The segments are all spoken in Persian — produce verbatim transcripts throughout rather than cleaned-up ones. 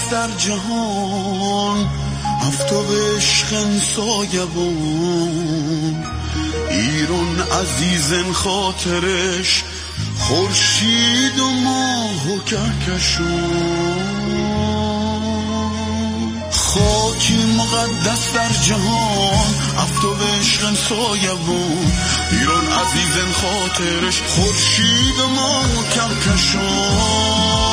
مقدس در جهان هفتاد عشق سایبون ایران عزیزن خاطرش خورشید و ماه و کهکشون خاکی مقدس در جهان هفتاد عشق سایبون ایران عزیزن خاطرش خورشید و ماه و کهکشون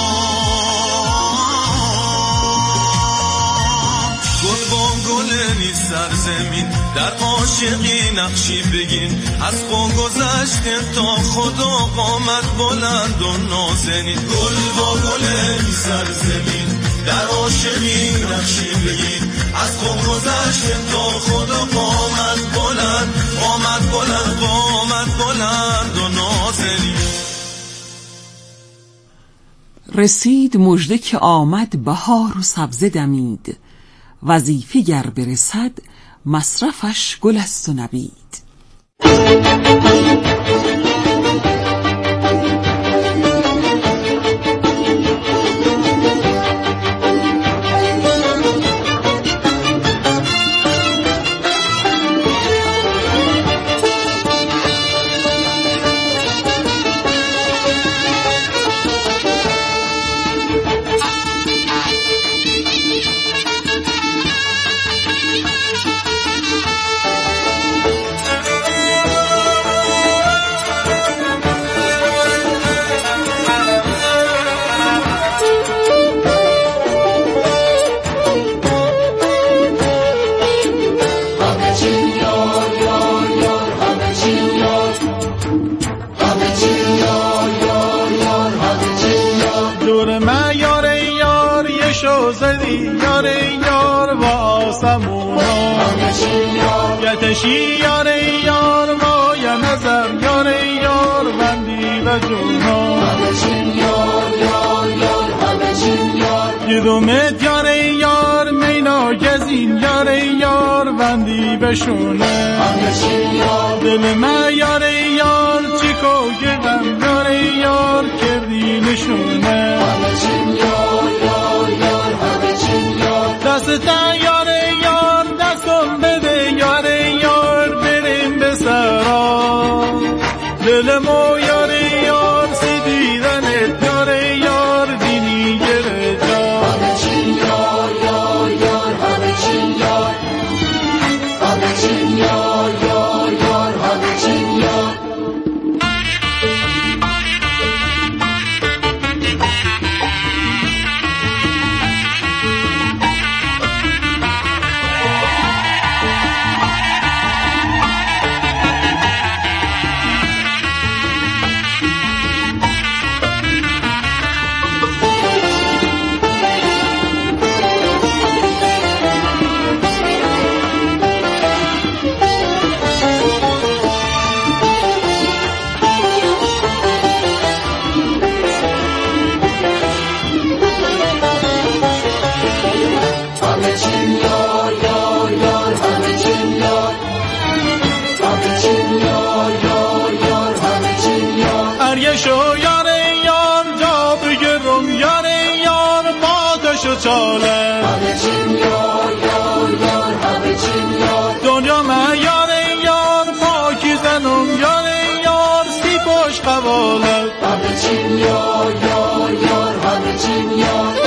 گل با گل نیست سرزمین در عاشقی نقشی بگین از خود گذشته تا خدا قامت بلند و نازنین گل با گل نیست سرزمین در عاشقی نقشی بگین از خود گذشته تا خدا قامت بلند قامت بلند قامت بلند و نازنین رسید مژده که آمد بهار و سبزه دمید وظیفه گر برسد مصرفش گل است و نبید. یتشی یار یار ما یا نظر یار یار بندی و جونا همچین یار یار یار همچین یار یدومت یار یار مینا گزین یار یار بندی بشونه همچین یار دل ما یار یار چیکو گم یار یار کردی نشونه همچین یار یار یار همچین یار دست تا یار یار دست کن بده یار یار بریم به سرا دل ما یار یار سی دیدنت یار یار دینی گره جا همه چین یار یار یار همه چین یار همه چین یار یار یار همه چین یار چاله همه چین یار یار یار همه چین یار دنیا من یار یار پاکی زنم یار یار سی پاش قوالت همه چین یار یار یار همه چین یار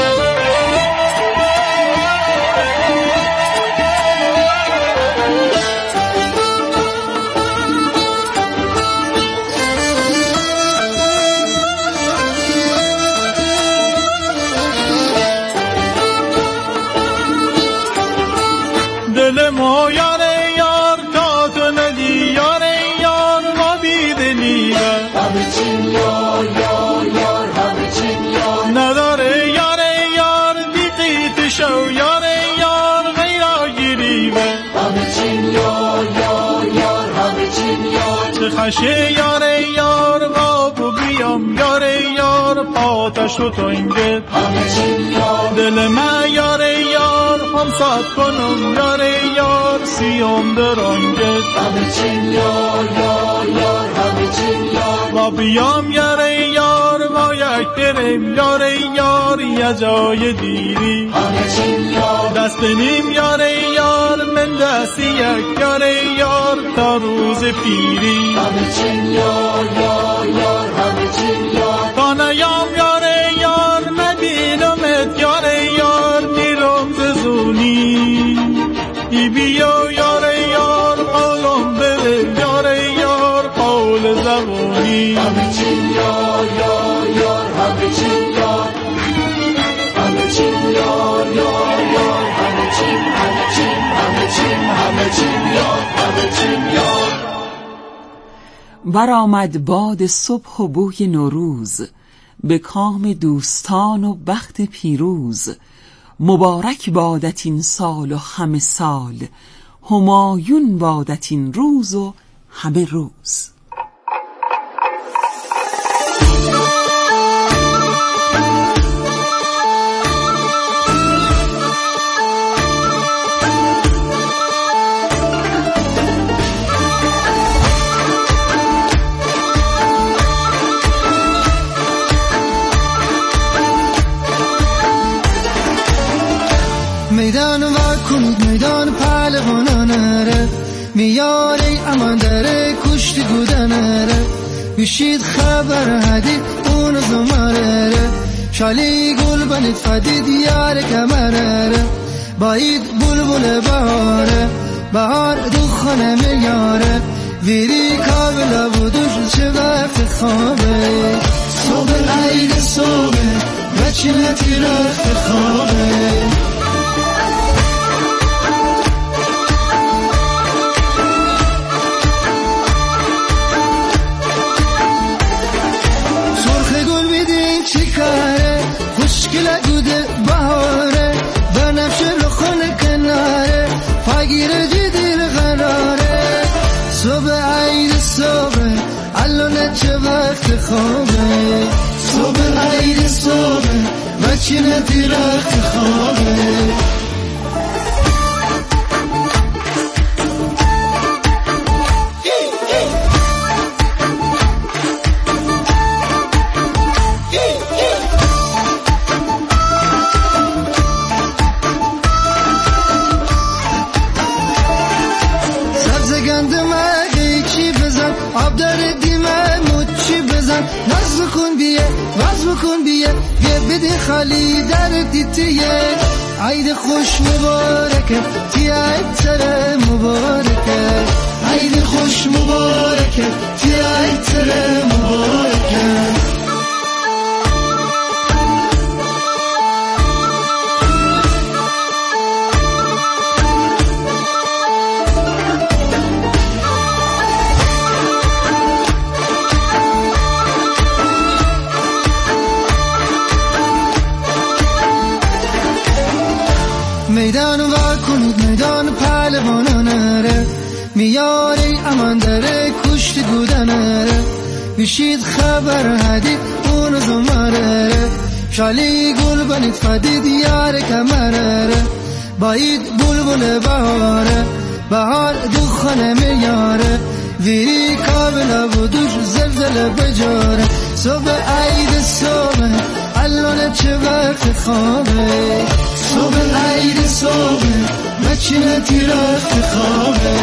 دل ما یار یار تا تو ندی یار یار ما بیدلیه همه چین یار یار یار همه چین یار نداره یار یار دیقیت شو یار یار غیرا گیریمه همه چین یار یار یار همه چین یار چه خشه یار یار بابو بیام یار یار پاتش و تنگت همه چین یار دل من یار یار هم ساد کنم یار یار سیام درانگت همه چین یار یار یار همه چین یار و بیام یار یار و یک بریم یار یار یه جای دیری همه چیم یار دست نیم یار یار من دست یک یار یار تا روز پیری همه چیم یار یار یار همه چیم یار تا نیام یار یار مبینمت یار یار میرم ززونی ای بیو یار یار قولم بده یار یار قول زبونی همه چیم یار یار یار همه چیم یار همه چیم یار یار یار همه چیم همه چیم همه چیم همه چیم یار همه چیم یار برآمد باد صبح و بوی نوروز به کام دوستان و بخت پیروز مبارک بادت این سال و همه سال همایون بادت این روز و همه روز. میدان واکنید میدان پهلوانانه میاری امان داره کشتی گودنه بشید خبر هدی اون زماره شالی گل بنید فدید یار کمره باید بلبل بهاره بهار دخانه میاره ویری کابل بودوش چه وقت خوابه صبح عید صبح بچینتی رخت خوابه خوشگله گوده بهاره بنفشه رخون کناره پاگیر جدیر قراره صبح عید صبح الان چه وقت خوابه صبح عید صبح بچینه درخت خوابه ناز بکن بیه ناز بکن بیه یه بده خالی در دیتیه عید خوش مبارکه تی عید سر مبارکه عید خوش مبارکه تی عید سر مبارکه میدان واکنید میدان پهلوانانه میاری امان داره کشتی گودنه بشید خبر هدید اون زماره شالی گل بنید فدید یار کمره باید بلبل بهاره بهار دخانه میاره ویری کابل بودوش زلزله بجاره صبح عید صبح الان چه وقت خوابه صبح عید صبح بچینه درخت خوابه.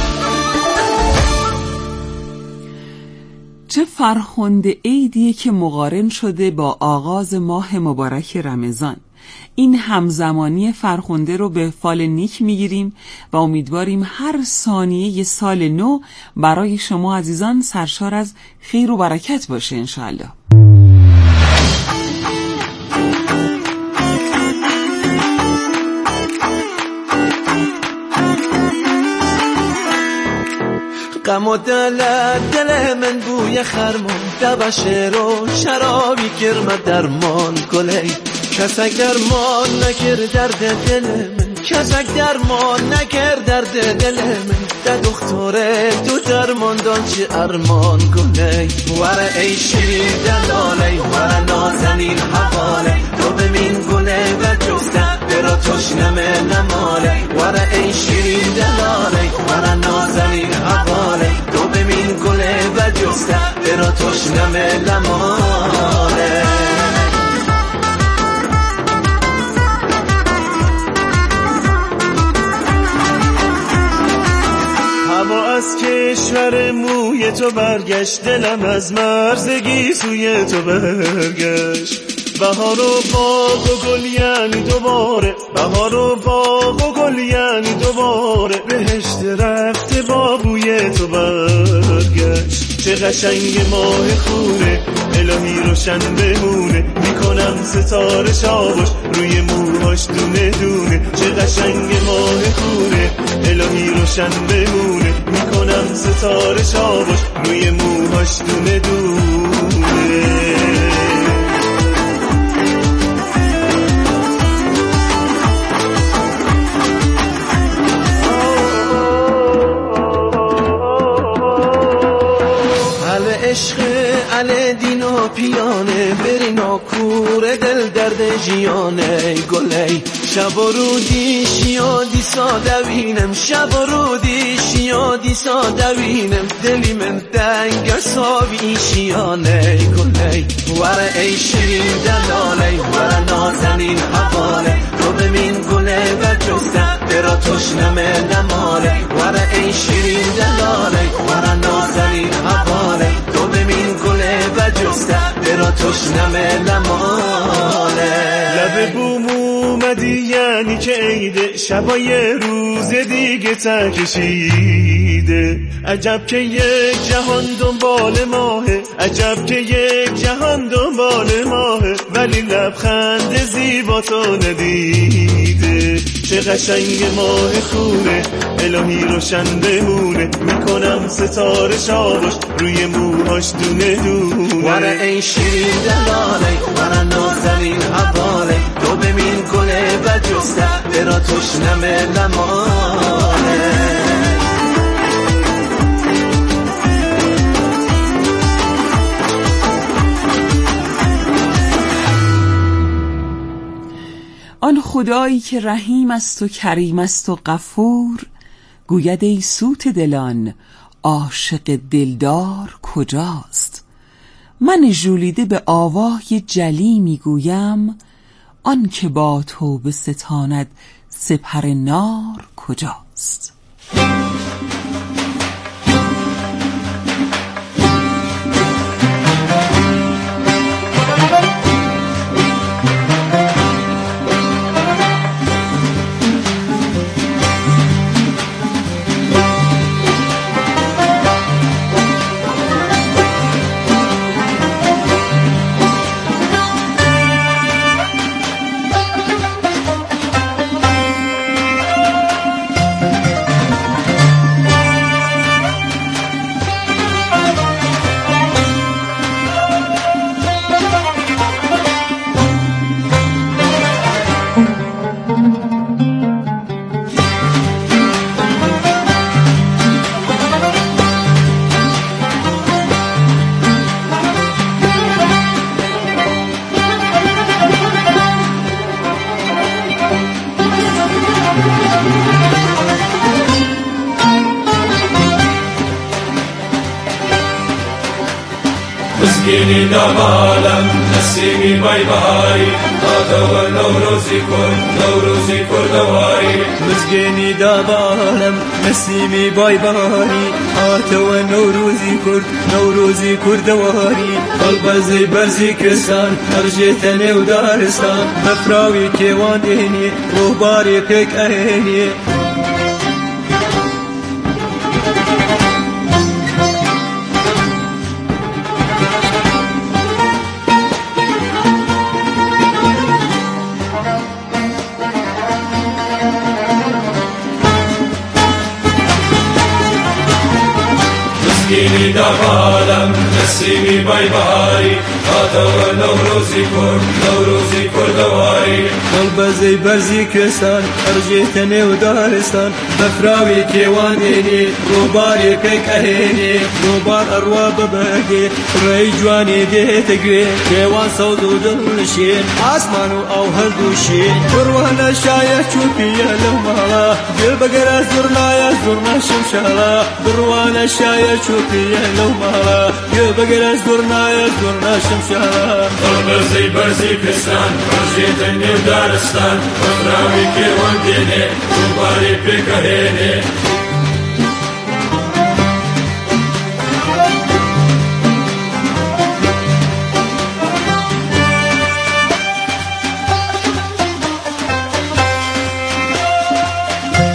چه فرخنده عیدیه که مقارن شده با آغاز ماه مبارک رمضان. این همزمانی فرخنده رو به فال نیک میگیریم و امیدواریم هر ثانیه سال نو برای شما عزیزان سرشار از خیر و برکت باشه انشالله. غم و دل دل من بوی خرمان دبشه رو شرابی کرم درمان کلی کسک درمان نکر درد دل من کسک درمان نکر درد دل من در دختوره تو درمان دان چی ارمان کلی وره ای شیرین دلاله وره نازنین حواله تو بمین گله و جفته برا تشنمه نماله وره ای شیرین دلاله وره نازنین حواله تو بمین گله و جفته برا تشنمه نماله سر موی تو برگشت، دلم از مرزگی سوی تو برگشت. بهار و باغ و گل یعنی دوباره، بهار و باغ و گل یعنی دوباره، بهشت رفته با بوی تو برگشت. چه قشنگ ماه خونه، الهی روشن بمونه، میکنم ستاره شاباش روی موهاش دونه دونه. چه قشنگ ماه خونه، الهی روشن بمونه، میکنم ستاره شاباش روی موهاش دونه دونه. عشق علی دین و پیانه، برینا کور دل درد جیانه. گلی شب و رودی شیادی سادوینم، شب و رودی شیادی سادوینم، دلی من دنگ ساوی شیانه. گلی ور ای شیرین دلاله، ور نازنین حواله، تو ببین گله و جسته برا تشنمه نماله. ور ای شیرین دلاله، ور نازنین حواله، تو ببین گله و جسته برا تشنمه نماله. لب بوم اومدی یعنی که عیده، شبای روز دیگه تکشیده. عجب که یک جهان دنبال ماهه، عجب که یک جهان دنبال ماهه، ولی لبخند زیبا تو ندیده. چه قشنگ ماه خونه، الهی روشن بمونه، میکنم ستاره شاباش روی موهاش دونه دونه. ور ای شیرین دلاله، ور نازنین حواله، تو ببین گله و جسته برا تشنمه نماله. آن خدایی که رحیم است و کریم است و غفور، گوید ای سوت دلان عاشق دلدار کجاست. من ژولیده به آوای جلی میگویم، آن که با توبه ستاند سپر نار کجاست. مسکینی دمالم نسیمی بای بهاری، آتا و نوروزی کن نوروزی کردواری. مسکینی دمالم نسیمی بای بهاری، آتا و نوروزی کرد نوروزی کردواری. قلبزی برزی کسان ارجه تنه و دارستان، افراوی که واندینی روباری که کهینی. مسکینی دمالم نسیمی بای بهاری، آتا و نوروزی کرد نوروزی کردواری. قلبزی برزی کسان ارجه تنه و دارستان، بفراوی که واندینی روباری که کهینی. روبار اروا ببگی ری جوانی دیت گوی، کیوان سود و دلشین آسمان و او هر دوشین. بروانا شایه چوپیه لمالا، دل بگر زرنایا زرنا شمشالا. بروانا شایه چوپیه لمالا، دل بگر زرنایا زرنا شمشالا. قلبزی برزی کسان ارجه تنه و دارستان، بفراوی که واندینی روباری که کهینی.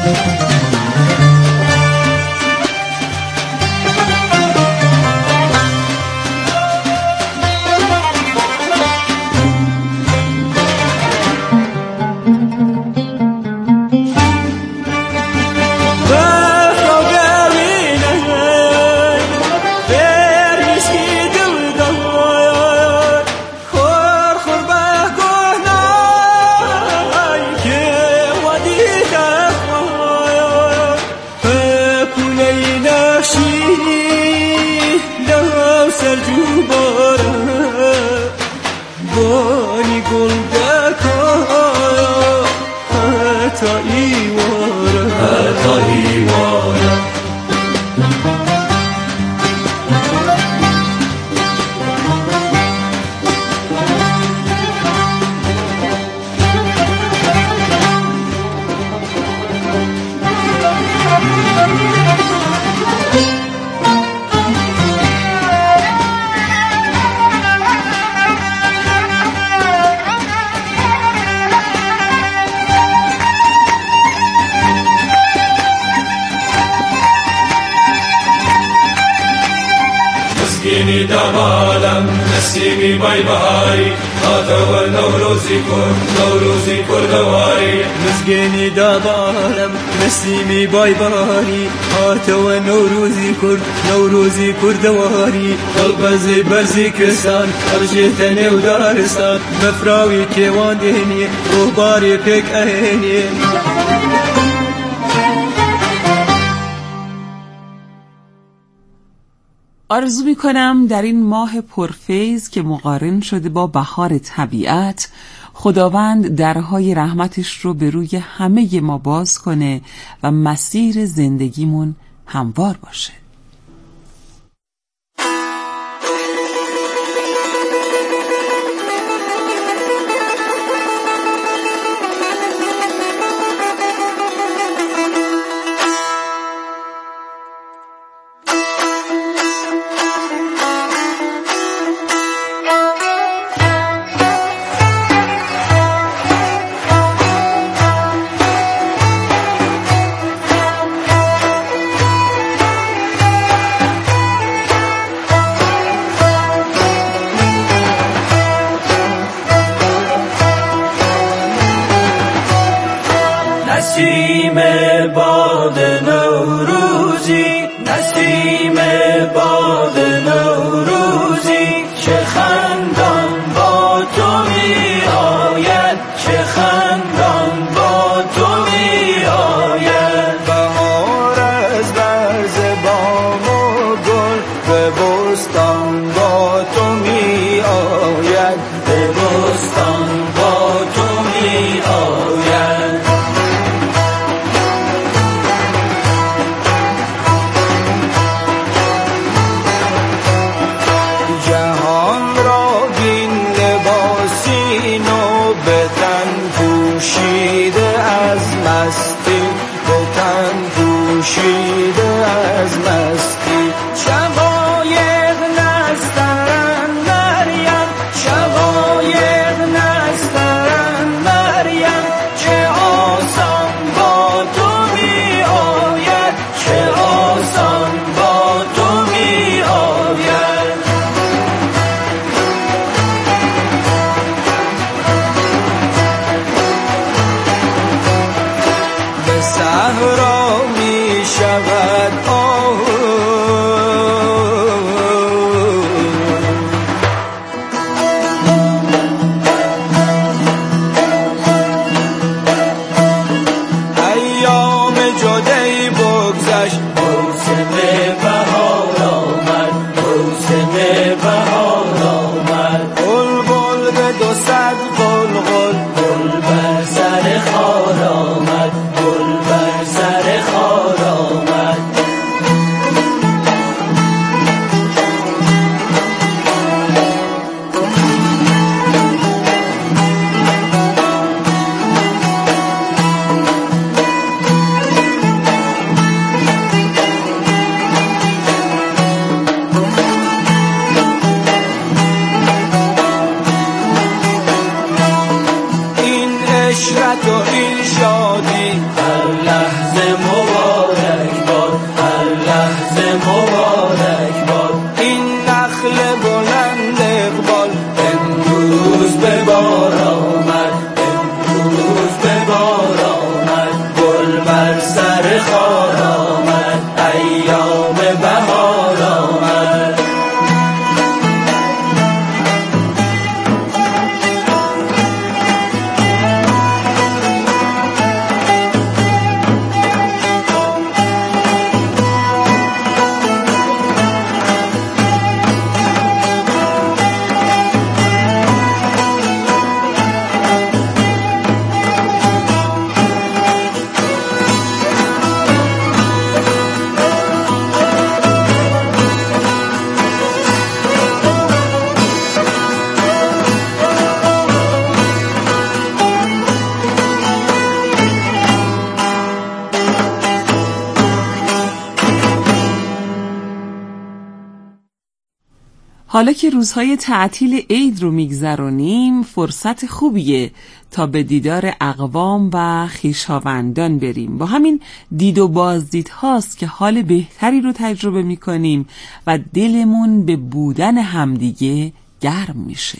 دمالم نسیمی بای بهاری آتا و نوروزی کن نوروزی کردواری مزگینی دمالم نسیمی بای بهاری آتا و نوروزی کرد نوروزی کردواری قلبزی برزی کسان ارجیت نیو دارستان مفراوی که واندینی روح باری پک اهینی. آرزو می کنم در این ماه پرفیض که مقارن شده با بهار طبیعت، خداوند درهای رحمتش رو به روی همه ما باز کنه و مسیر زندگیمون هموار باشه. نسیم باد نوروزی نسیم باد نوروزی چه خندان با تو می آید چه خندان با تو می آید بهار از برز بام و گل به بستان با تو می آید به بستان با تو می آید به تن پوشیده از مستی به تن پوشیده از مستی شقایق نسترن مریم شقایق نسترن مریم چه آسان با تو می آید چه آسان با تو می آید صحرا می شود آه ایام جدایی بگذشت موسم بهار آمد موسم بهار آمد بلبل به دو صد قلقل گل بر سر خار آمد گل بر سر خار آمد خار آمد، ایام بهار آمد. حالا که روزهای تعطیل عید رو میگذرونیم، فرصت خوبیه تا به دیدار اقوام و خویشاوندان بریم. با همین دید و بازدید هاست که حال بهتری رو تجربه میکنیم و دلمون به بودن همدیگه گرم میشه.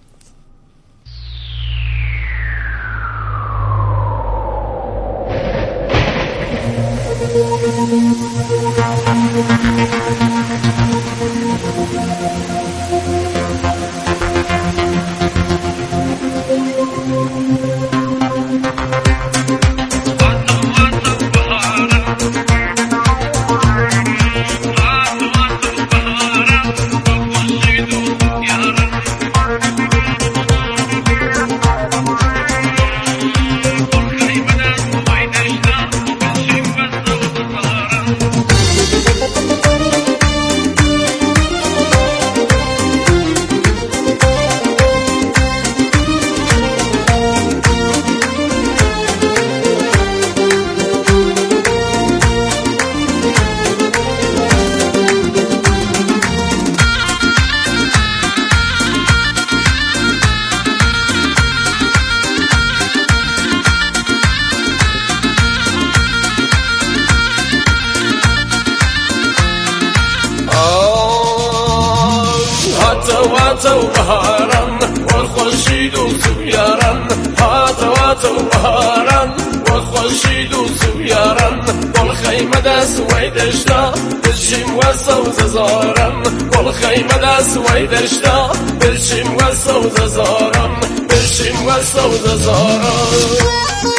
هاتو بهارن و خورشید و سویارن، هاتو هاتو بهارن و خورشید و سویارن، گل خیمه دست وی دشتا بلشیم و سوز زارم، گل خیمه دست وی دشتا بلشیم و سوز زارم، بلشیم و سوز زارم.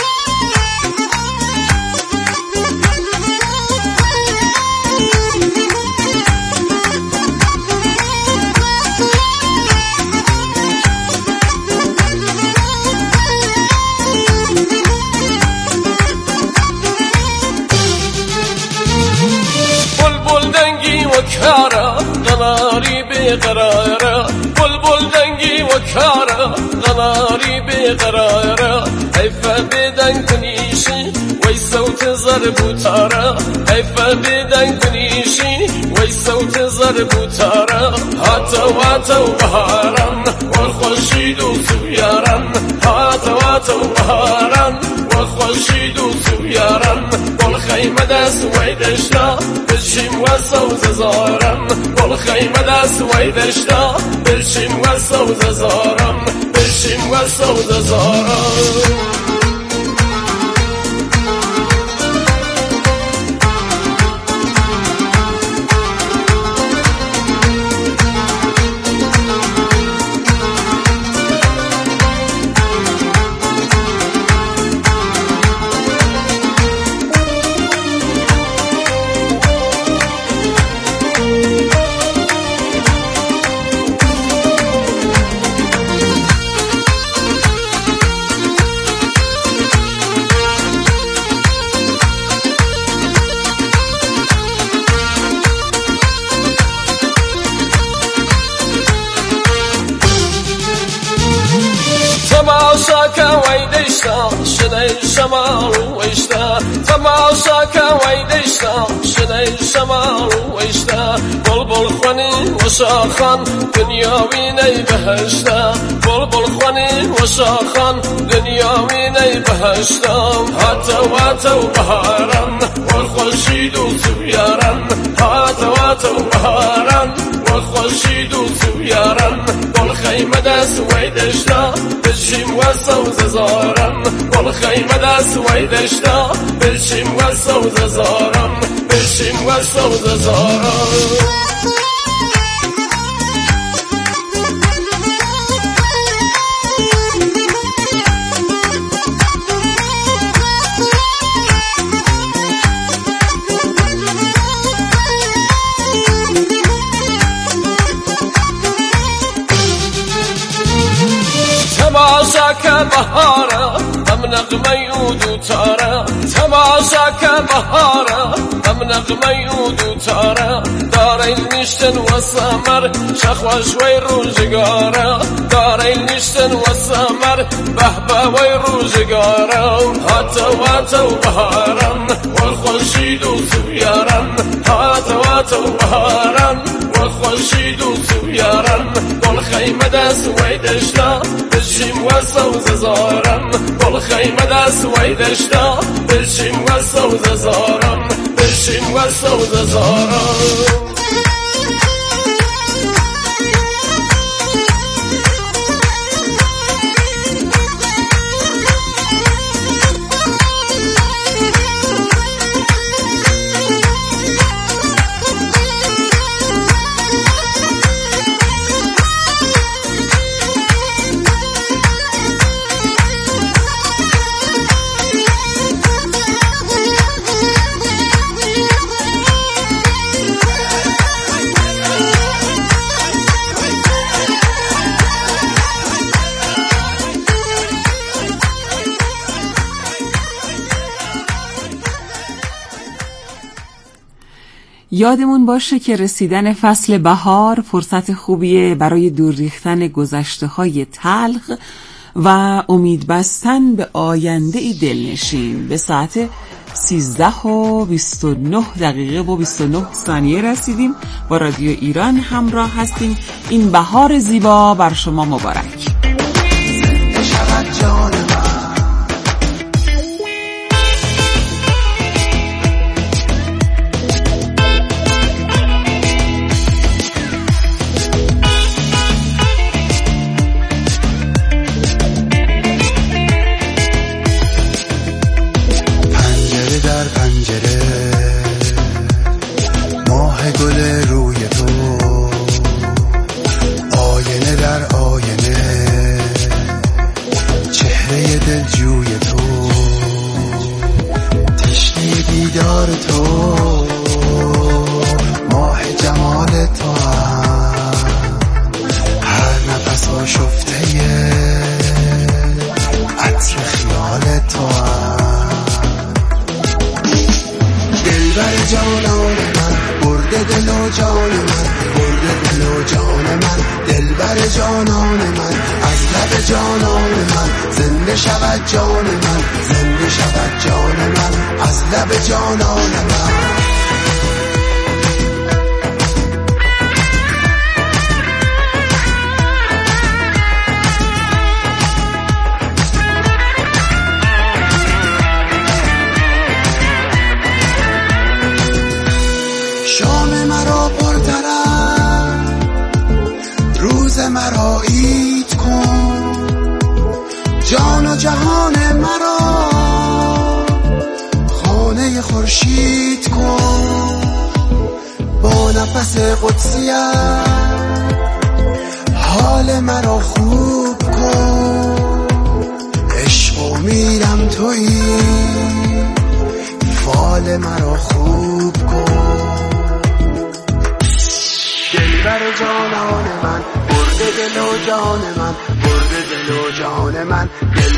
غناری بیقراره بلبل دنگی و کاره، غناری بیقراره حیفه بدن کنیشی وی صوت زربوتاره، حیفه بدن کنیشی وی صوت زربوتاره. هاتو هاتو بهارن و خورشید و سویارن، هاتو هاتو بهارن و خورشید و سویارن، گل خیمه دست وی دشتا بلشیم و سوز زارم، گل خیمه دست وی دشتا بلشیم و سوز زارم، بلشیم و سوز زارم. تماشا وی دشتا شنه شمال ویشتا، تماشا وی دشتا شنه شمال ویشتا، بلبل خوانی و شاخان دنیاوی نی بهشتا، بلبل خوانی و شاخان دنیاوی نی بهشتا. هاتو هاتو بهارن و خورشید و سویارن، هاتو هاتو بهارن و خورشید و سویارن، گل خیمه دست وی دشتا بشیم و سوز زارم گل خیمه دست وی دشتا بشیم و سوز زارم بشیم و سوز زارم تماشا که بهاره هم نغمه و دوتاره تماشا که بهاره هم نغمه و دوتاره داره نیشتن و سمر شخوش وی روزگاره داره نیشتن و سمر بهبه وی روزگاره هاتا واتا و بهارم و خوشید و سویارم هاتا واتا و بهارم و خوشید و سویارم گل خیمه دست وی دشتا بشیم و سوز زارم گل خیمه دست وی دشتا بشیم و سوز زارم بشیم و سوز زارم یادمون باشه که رسیدن فصل بهار فرصت خوبیه برای دور ریختن گذشته‌های تلخ و امید بستن به آینده ای دلنشین. به ساعت سیزده و بیست و نه دقیقه و بیست و نه ثانیه رسیدیم. با رادیو ایران همراه هستیم. این بهار زیبا بر شما مبارک. مرا عید کن جان و جهان مرا خانه خورشید کن با نفس قدسیت حال مرا خوب کن عشق و میرم تویی فال مرا خوب کن دلبر جانان من برده دل و جان من برده دل و جان من دل